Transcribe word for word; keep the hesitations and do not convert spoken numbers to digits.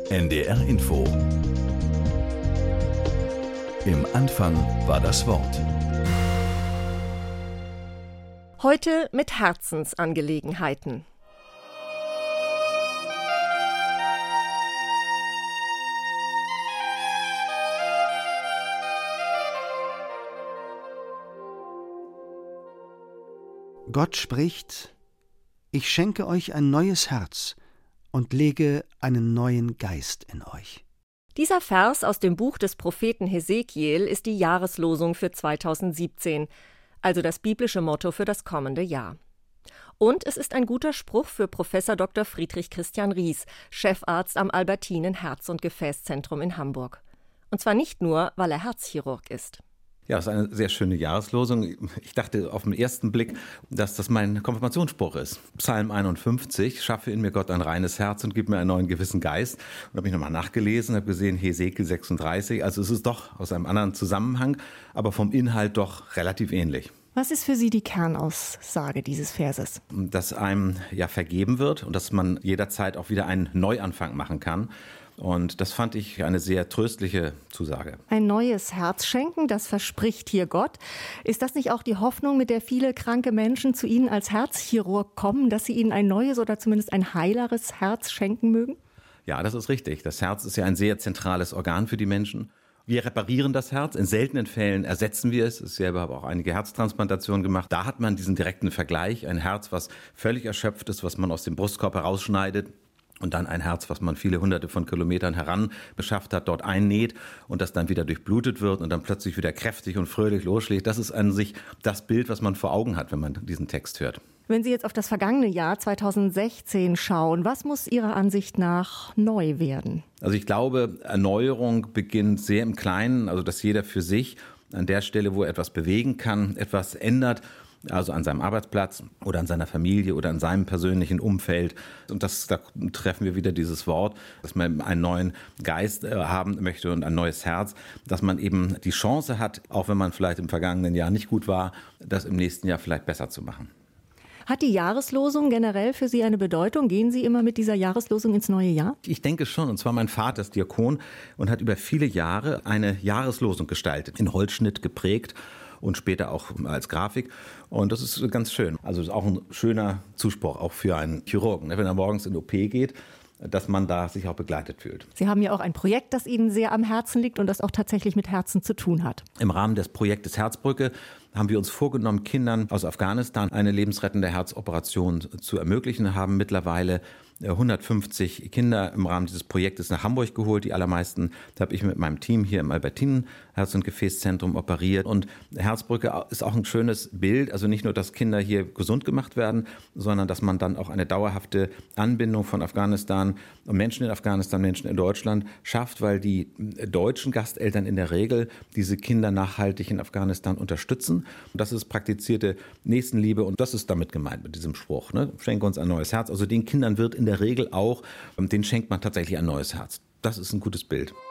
N D R Info. Im Anfang war das Wort. Heute mit Herzensangelegenheiten. Gott spricht: Ich schenke euch ein neues Herz und lege einen neuen Geist in euch. Dieser Vers aus dem Buch des Propheten Hesekiel ist die Jahreslosung für zweitausendsiebzehn, also das biblische Motto für das kommende Jahr. Und es ist ein guter Spruch für Professor Doktor Friedrich Christian Ries, Chefarzt am Albertinen Herz- und Gefäßzentrum in Hamburg. Und zwar nicht nur, weil er Herzchirurg ist. Ja, das ist eine sehr schöne Jahreslosung. Ich dachte auf den ersten Blick, dass das mein Konfirmationsspruch ist. Psalm einundfünfzig, schaffe in mir Gott ein reines Herz und gib mir einen neuen gewissen Geist. Und habe ich nochmal nachgelesen, habe gesehen, Hesekiel sechsunddreißig. Also es ist doch aus einem anderen Zusammenhang, aber vom Inhalt doch relativ ähnlich. Was ist für Sie die Kernaussage dieses Verses? Dass einem ja vergeben wird und dass man jederzeit auch wieder einen Neuanfang machen kann. Und das fand ich eine sehr tröstliche Zusage. Ein neues Herz schenken, das verspricht hier Gott. Ist das nicht auch die Hoffnung, mit der viele kranke Menschen zu Ihnen als Herzchirurg kommen, dass Sie ihnen ein neues oder zumindest ein heileres Herz schenken mögen? Ja, das ist richtig. Das Herz ist ja ein sehr zentrales Organ für die Menschen. Wir reparieren das Herz, in seltenen Fällen ersetzen wir es. Ich selber habe auch einige Herztransplantationen gemacht. Da hat man diesen direkten Vergleich, ein Herz, was völlig erschöpft ist, was man aus dem Brustkorb herausschneidet. Und dann ein Herz, was man viele hunderte von Kilometern heran beschafft hat, dort einnäht und das dann wieder durchblutet wird und dann plötzlich wieder kräftig und fröhlich losschlägt. Das ist an sich das Bild, was man vor Augen hat, wenn man diesen Text hört. Wenn Sie jetzt auf das vergangene Jahr zweitausendsechzehn schauen, was muss Ihrer Ansicht nach neu werden? Also ich glaube, Erneuerung beginnt sehr im Kleinen, also dass jeder für sich an der Stelle, wo er etwas bewegen kann, etwas ändert. Also an seinem Arbeitsplatz oder an seiner Familie oder an seinem persönlichen Umfeld. Und das, da treffen wir wieder dieses Wort, dass man einen neuen Geist äh, haben möchte und ein neues Herz, dass man eben die Chance hat, auch wenn man vielleicht im vergangenen Jahr nicht gut war, das im nächsten Jahr vielleicht besser zu machen. Hat die Jahreslosung generell für Sie eine Bedeutung? Gehen Sie immer mit dieser Jahreslosung ins neue Jahr? Ich denke schon. Und zwar mein Vater ist Diakon und hat über viele Jahre eine Jahreslosung gestaltet, in Holzschnitt geprägt. Und später auch als Grafik. Und das ist ganz schön. Also das ist auch ein schöner Zuspruch, auch für einen Chirurgen, wenn er morgens in die O P geht, dass man da sich auch begleitet fühlt. Sie haben ja auch ein Projekt, das Ihnen sehr am Herzen liegt und das auch tatsächlich mit Herzen zu tun hat. Im Rahmen des Projektes Herzbrücke haben wir uns vorgenommen, Kindern aus Afghanistan eine lebensrettende Herzoperation zu ermöglichen, haben mittlerweile hundertfünfzig Kinder im Rahmen dieses Projektes nach Hamburg geholt. Die allermeisten habe ich mit meinem Team hier im Albertinen Herz- und Gefäßzentrum operiert. Und Herzbrücke ist auch ein schönes Bild. Also nicht nur, dass Kinder hier gesund gemacht werden, sondern dass man dann auch eine dauerhafte Anbindung von Afghanistan und Menschen in Afghanistan, Menschen in Deutschland schafft, weil die deutschen Gasteltern in der Regel diese Kinder nachhaltig in Afghanistan unterstützen. Und das ist praktizierte Nächstenliebe und das ist damit gemeint mit diesem Spruch. Ne? Schenke uns ein neues Herz. Also den Kindern wird in der Regel auch, den schenkt man tatsächlich ein neues Herz. Das ist ein gutes Bild.